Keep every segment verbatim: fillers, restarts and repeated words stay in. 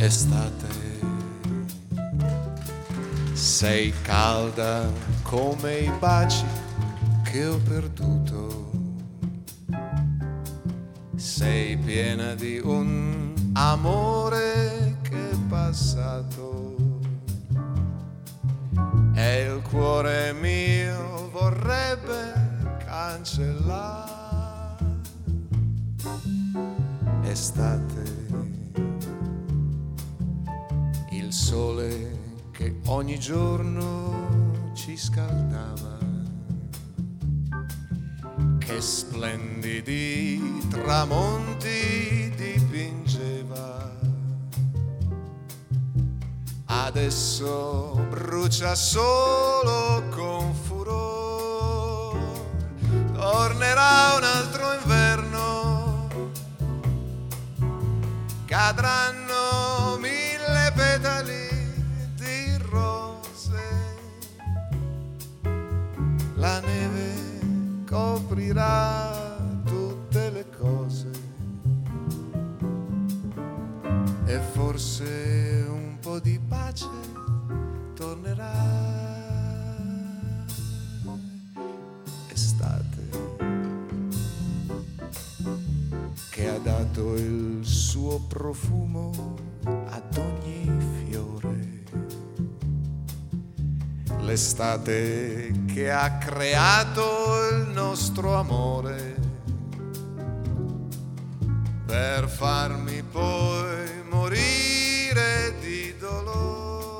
estate, sei calda come i baci che ho perduto, sei piena di un amore che è passato e il cuore mio vorrebbe cancellare. Estate, il sole che ogni giorno ci scaldava, che splendidi tramonti dipingeva, adesso brucia solo con furore. Tornerà un altro inverno, cadranno mille petali di rose, la neve coprirà tutte le cose e forse un po' di pace tornerà. Estate che ha dato il suo profumo ad ogni fiore, l'estate che ha creato il nostro amore per farmi poi morire di dolore.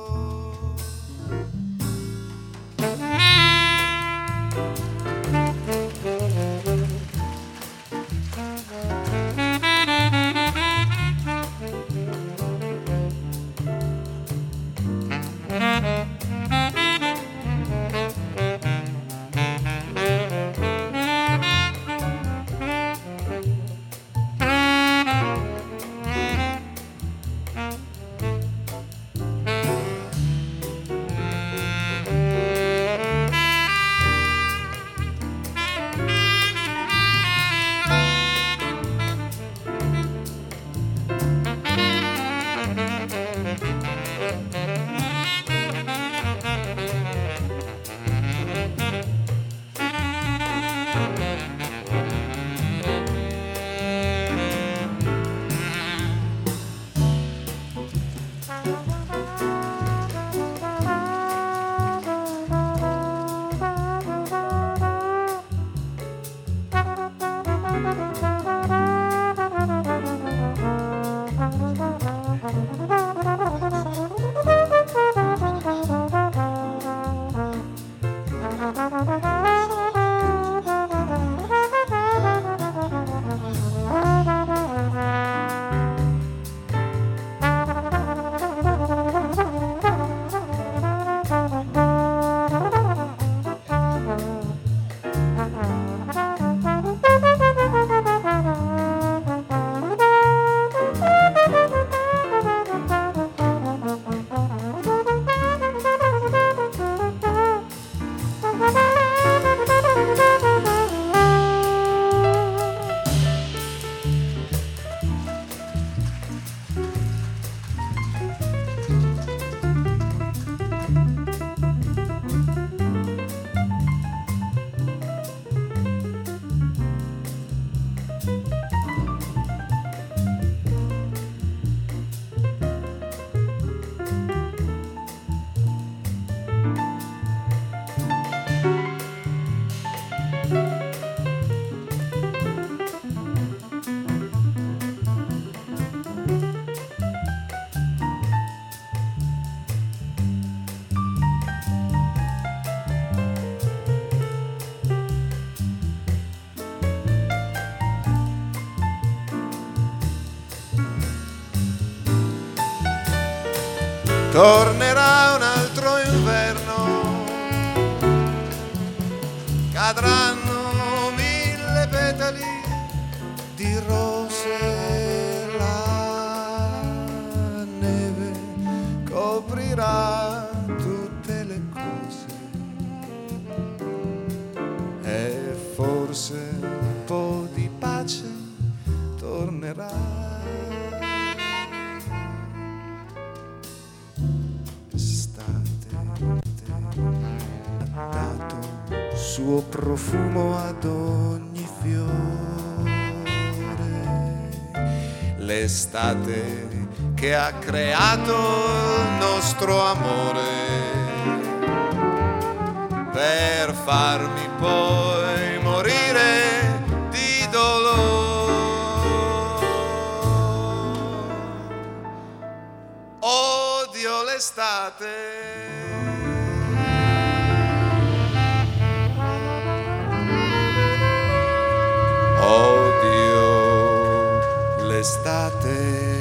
Tornerà un altro inverno, cadranno mille petali di rose, la neve coprirà tutte le cose e forse un po' di pace tornerà. suo profumo ad ogni fiore. L'estate che ha creato il nostro amore per farmi poi morire di dolore. Odio l'estate. Odio l'estate.